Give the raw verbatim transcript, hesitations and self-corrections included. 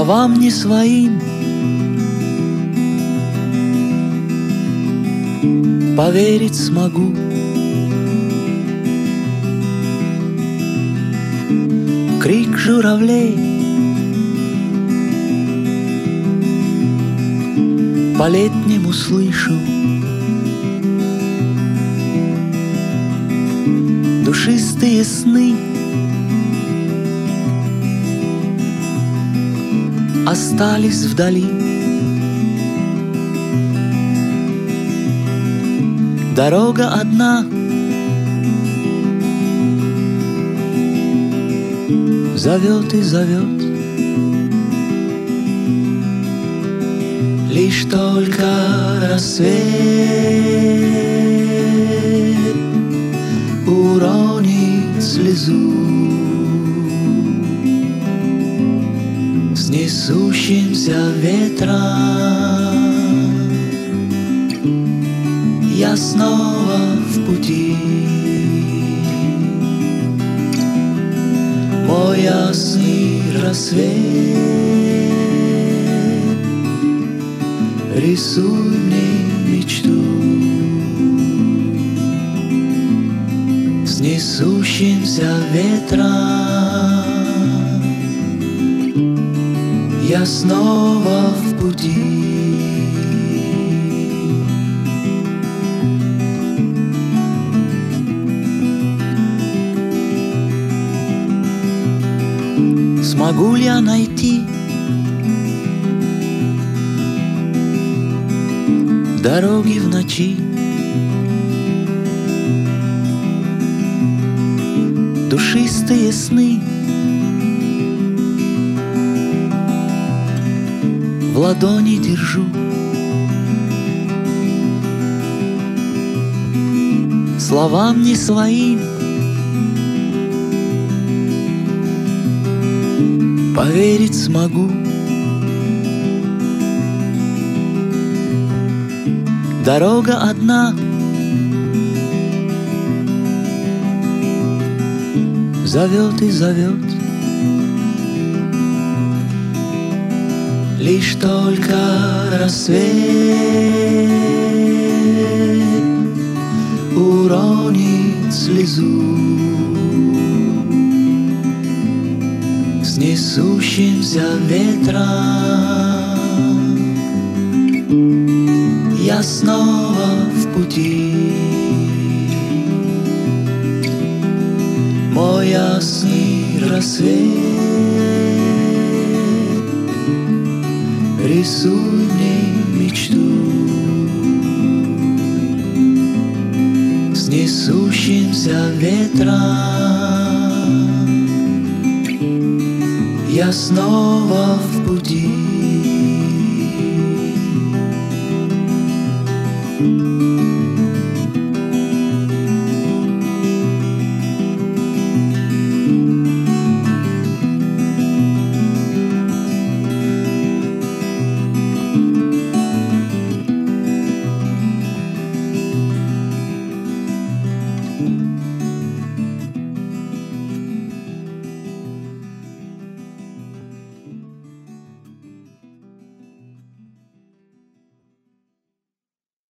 словам не своим поверить смогу. Крик журавлей по-летнему слышу, душистые сны остались вдали. Дорога одна зовет и зовет, лишь только рассвет уронит слезу с несущимся ветром. Я снова в пути, мой ясный рассвет, рисуй мне мечту с несущимся ветром. Я снова в пути. Смогу ли я найти дороги в ночи, душистые сны в ладони держу, словам не своим поверить смогу. Дорога одна зовет и зовет, лишь только рассвет уронит слезу с несущимся ветром. Я снова в пути, мой ясный рассвет, рисуй мне мечту с несущимся ветром. Я снова в пути.